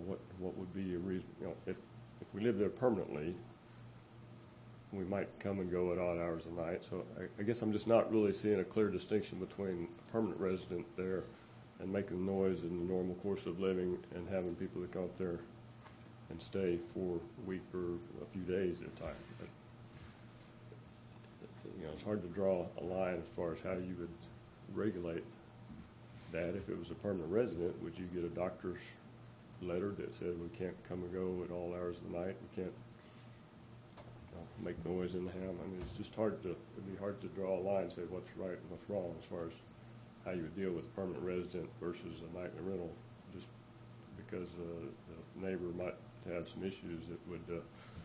what would be a reason? If we live there permanently, we might come and go at odd hours of the night. So I guess I'm just not really seeing a clear distinction between a permanent resident there and making noise in the normal course of living and having people that come up there and stay for a week or a few days at a time. But, it's hard to draw a line as far as how you would regulate that. If it was a permanent resident, would you get a doctor's letter that said we can't come and go at all hours of the night? We can't make noise in the ham. I mean, it's just it'd be hard to draw a line and say what's right and what's wrong as far as how you would deal with a permanent resident versus a nightly rental, just because the neighbor might have some issues that would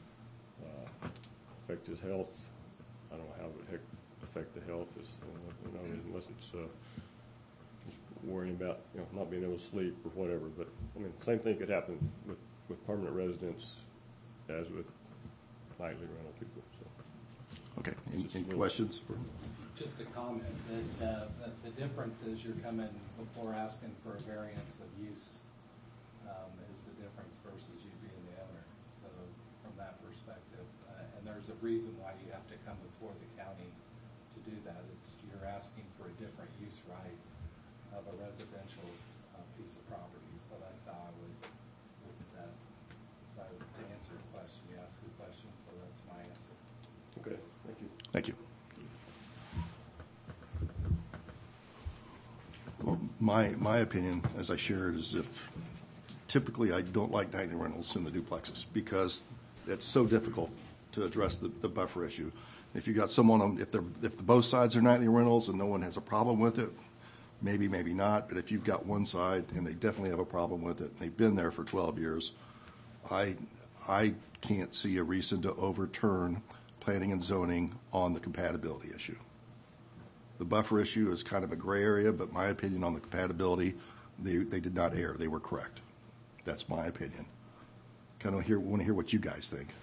affect his health. I don't know how it would affect the health, unless it's just worrying about not being able to sleep or whatever. But I mean, the same thing could happen with permanent residents as with nightly rental people. So. Okay. Any questions? Just a comment that the difference is you're coming before asking for a variance of use is the difference versus you being the owner. So from that perspective, and there's a reason why you have to come before the county to do that. You're asking for a different use right of a residential piece of property. So that's how I would look at that. So to answer your question, you asked a question, so that's my answer. Okay, thank you. Thank you. Well, my opinion, as I shared, is typically I don't like nightly rentals in the duplexes because it's so difficult to address the buffer issue. If you got someone if both sides are nightly rentals and no one has a problem with it, maybe not. But if you've got one side and they definitely have a problem with it, and they've been there for 12 years, I can't see a reason to overturn planning and zoning on the compatibility issue. The buffer issue is kind of a gray area, but my opinion on the compatibility, they did not err. They were correct. That's my opinion. Kind of want to hear what you guys think.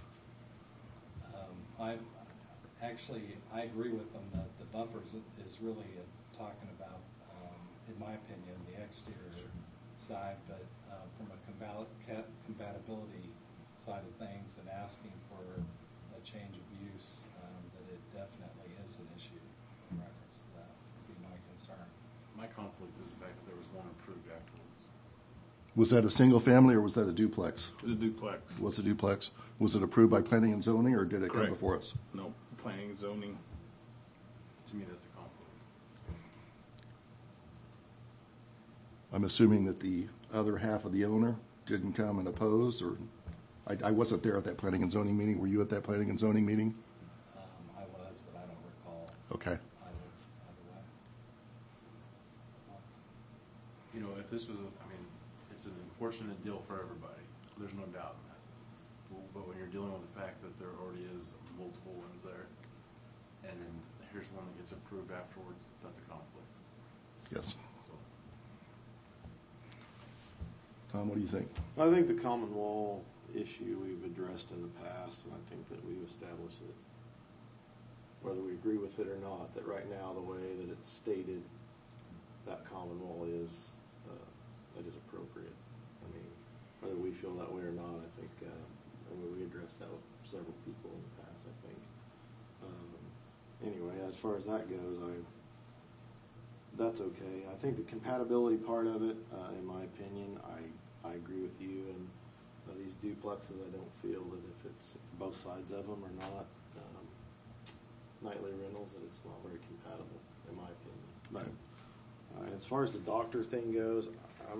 I agree with them that the buffers is really talking about, in my opinion, the exterior side, but from a compatibility side of things and asking for a change of use, that it definitely is an issue in reference to that would be my concern. My conflict is the fact that there was one approved afterwards. Was that a single family or was that a duplex? It was a duplex. Was it a duplex? Was it approved by planning and zoning or did it Correct. come before us? No, planning and zoning. To me, that's a conflict. I'm assuming that the other half of the owner didn't come and oppose, or I wasn't there at that planning and zoning meeting. Were you at that planning and zoning meeting? I was, but I don't recall. Okay. If this was, it's an unfortunate deal for everybody. There's no doubt in that. But when you're dealing with the fact that there already is multiple ones there, and then here's one that gets approved afterwards, that's a conflict. Yes. So. Tom, what do you think? I think the common wall issue we've addressed in the past, and I think that we've established that whether we agree with it or not, that right now the way that it's stated, that common wall is appropriate. Whether we feel that way or not, I think we addressed that with several people in the past, I think. Anyway, as far as that goes, that's okay. I think the compatibility part of it, in my opinion, I agree with you. And these duplexes, I don't feel that if both sides of them are not nightly rentals, that it's not very compatible, in my opinion. But as far as the doctor thing goes,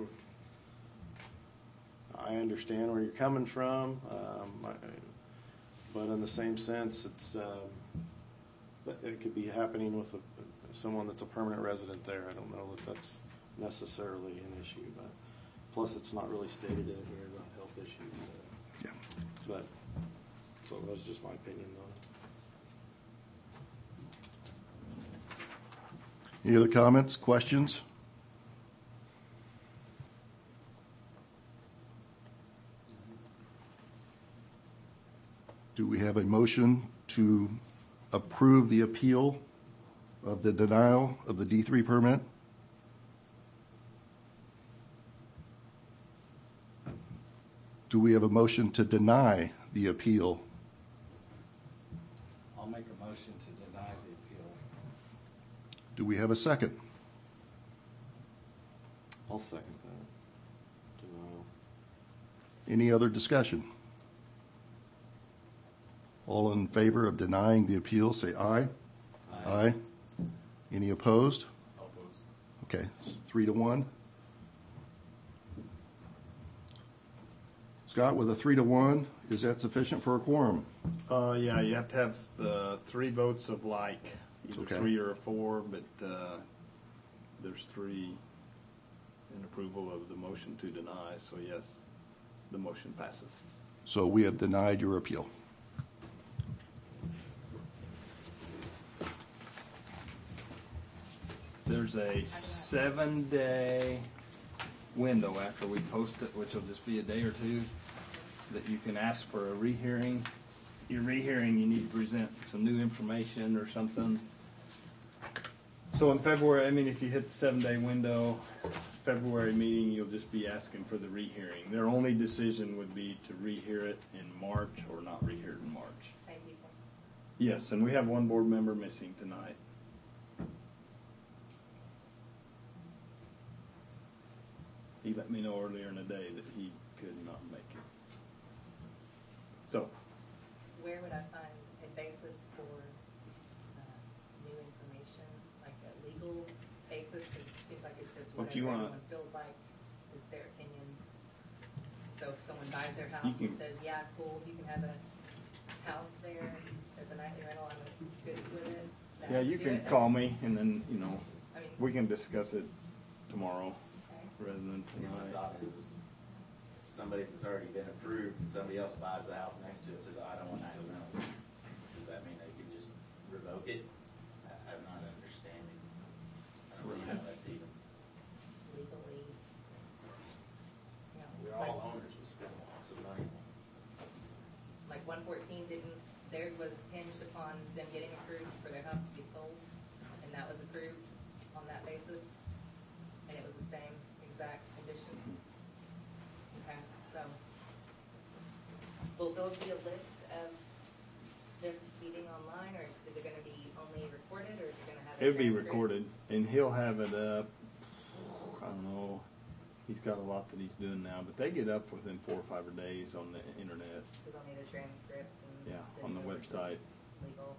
I understand where you're coming from, but in the same sense, it could be happening with someone that's a permanent resident there. I don't know that that's necessarily an issue, but plus it's not really stated in here about health issues. Yeah. But so that's just my opinion on it. Any other comments, questions? Do we have a motion to approve the appeal of the denial of the D3 permit? Do we have a motion to deny the appeal? I'll make a motion to deny the appeal. Do we have a second? I'll second that. Denial. Any other discussion? All in favor of denying the appeal, say aye. Aye. Any opposed? I'll oppose. Okay, 3-1. Scott, with a 3-1, is that sufficient for a quorum? Yeah, you have to have 3 votes of like, either Okay. 3 or a 4, but there's 3 in approval of the motion to deny, so yes, the motion passes. So we have denied your appeal. There's a 7-day window after we post it, which will just be a day or 2, that you can ask for a rehearing. Your rehearing, you need to present some new information or something. So in February, I mean, if you hit the 7-day window, February meeting, you'll just be asking for the rehearing. Their only decision would be to rehear it in March or not rehear it in March. Same people. Yes, and we have 1 board member missing tonight. He let me know earlier in the day that he could not make it. So, Where would I find a basis for new information, like a legal basis? It seems like it's just What whatever you want. everyone feels like is their opinion. So if someone buys their house You can- and says, yeah, cool, you can have a house there as a nightly rental, I'm good with it. then yeah, I you do can it. call me and then, I mean, we can discuss it tomorrow okay. rather than I guess my tonight. thought is somebody that's already been approved, and somebody else buys the house next to it, says, I don't want nightly rentals. Does that mean they can just revoke it? I'm not understanding. I don't see how that's even, Legally. You know, we're like- all owners, we spend lots of money. Like 114 didn't, theirs was hinged upon them getting approved for their house to be sold, and that was approved on that basis, and it was the same exact conditions. Okay, so, will there be a list of this meeting online, or is it gonna be only recorded, or is it gonna have a It'll be transcript? recorded and he'll have it up, I don't know, he's got a lot that he's doing now, but they get up within 4 or 5 days on the internet. Because I'll need a transcript and. Yeah, send on the over to website. Legal.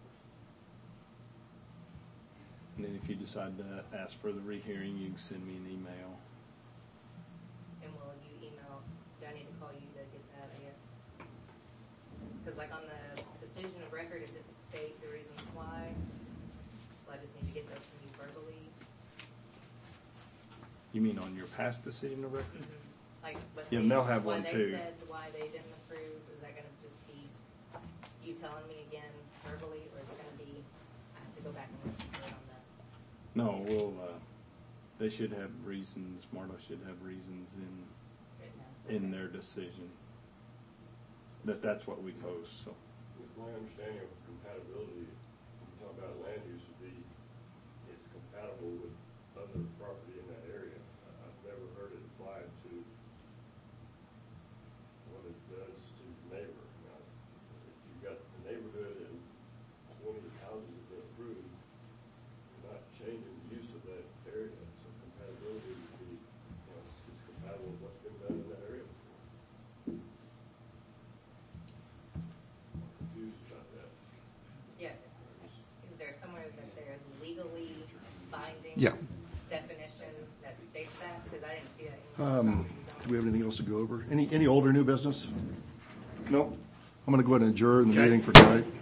And then if you decide to ask for the rehearing, you can send me an email. And will you email, do I need to call you to get that, I guess? Because like on the decision of record, it didn't state the reasons why, so I just need to get those from you verbally. You mean on your past decision of record? Like what Yeah, they, and they'll have why one they too. said, why they didn't approve, is that gonna just be you telling me again verbally, or is it gonna be, I have to go back and listen to it on the, No, they should have reasons, Marta should have reasons written out? in their decision. That's what we post, so. With my understanding of compatibility, when you talk about land use, would be, it's compatible with other property in that area. I've never heard it applied to what it does to the neighbor. Now, if you've got the neighborhood and 20 houses have been approved, you're not changing the use of that area, so compatibility would be, it's compatible with what's been done in that area before. I'm confused about that. Yeah, is there somewhere that there's legally binding Yeah. definition that states that? Because I didn't see that. Do we have anything else to go over? Any old or new business? Nope. I'm going to go ahead and adjourn the Okay. meeting for tonight.